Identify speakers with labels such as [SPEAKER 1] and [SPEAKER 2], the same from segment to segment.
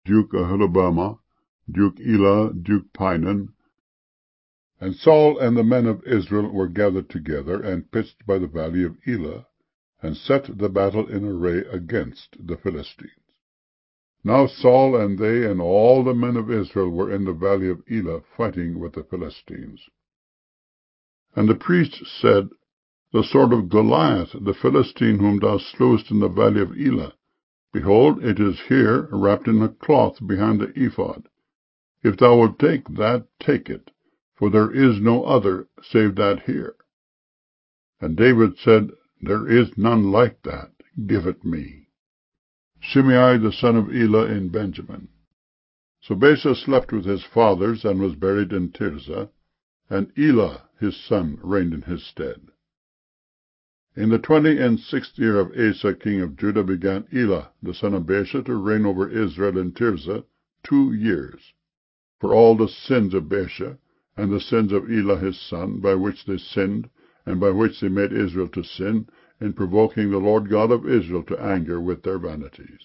[SPEAKER 1] Duke Aholibamah, Duke Elah, Duke Pinon. And Saul and the men of Israel were gathered together, and pitched by the valley of Elah, and set the battle in array against the Philistines. Now Saul and they and all the men of Israel were in the valley of Elah, fighting with the Philistines. And the priests said, The sword of Goliath, the Philistine, whom thou slewest in the valley of Elah, behold, it is here, wrapped in a cloth behind the ephod. If thou wilt take that, take it, for there is no other save that here. And David said, There is none like that, give it me. Shimei the son of Elah in Benjamin. So Baasha slept with his fathers, and was buried in Tirzah, and Elah his son reigned in his stead. In the 26th year of Asa king of Judah began Elah the son of Baasha to reign over Israel in Tirzah 2 years. For all the sins of Baasha, and the sins of Elah his son, by which they sinned, and by which they made Israel to sin, in provoking the Lord God of Israel to anger with their vanities.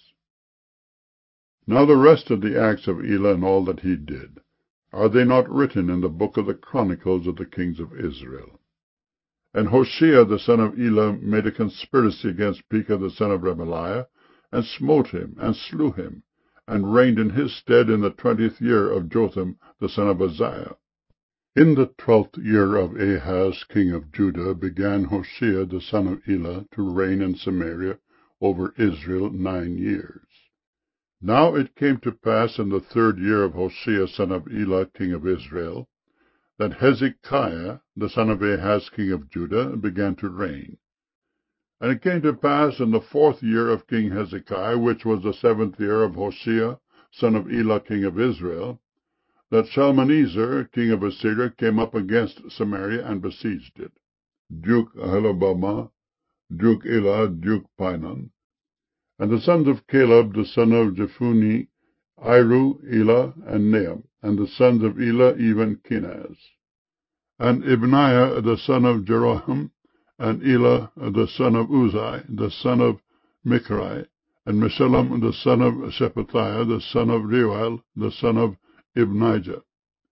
[SPEAKER 1] Now the rest of the acts of Elah and all that he did, are they not written in the book of the Chronicles of the kings of Israel? And Hoshea the son of Elah made a conspiracy against Pekah the son of Remaliah, and smote him, and slew him, and reigned in his stead in the 20th year of Jotham the son of Uzziah. In the 12th year of Ahaz king of Judah began Hoshea the son of Elah to reign in Samaria over Israel 9 years. Now it came to pass in the 3rd year of Hoshea son of Elah king of Israel, that Hezekiah the son of Ahaz king of Judah began to reign. And it came to pass in the 4th year of King Hezekiah, which was the 7th year of Hoshea son of Elah king of Israel, that Shalmaneser king of Assyria came up against Samaria and besieged it. Duke Aholibamah, Duke Elah, Duke Pinon. And the sons of Caleb the son of Jephunneh, Iru, Elah, and Nahum, and the sons of Elah even Kenaz. And Ibniah the son of Jeroham, and Elah the son of Uzai, the son of Michri, and Meshullam the son of Shephatiah, the son of Reuel, the son of Ibnijah,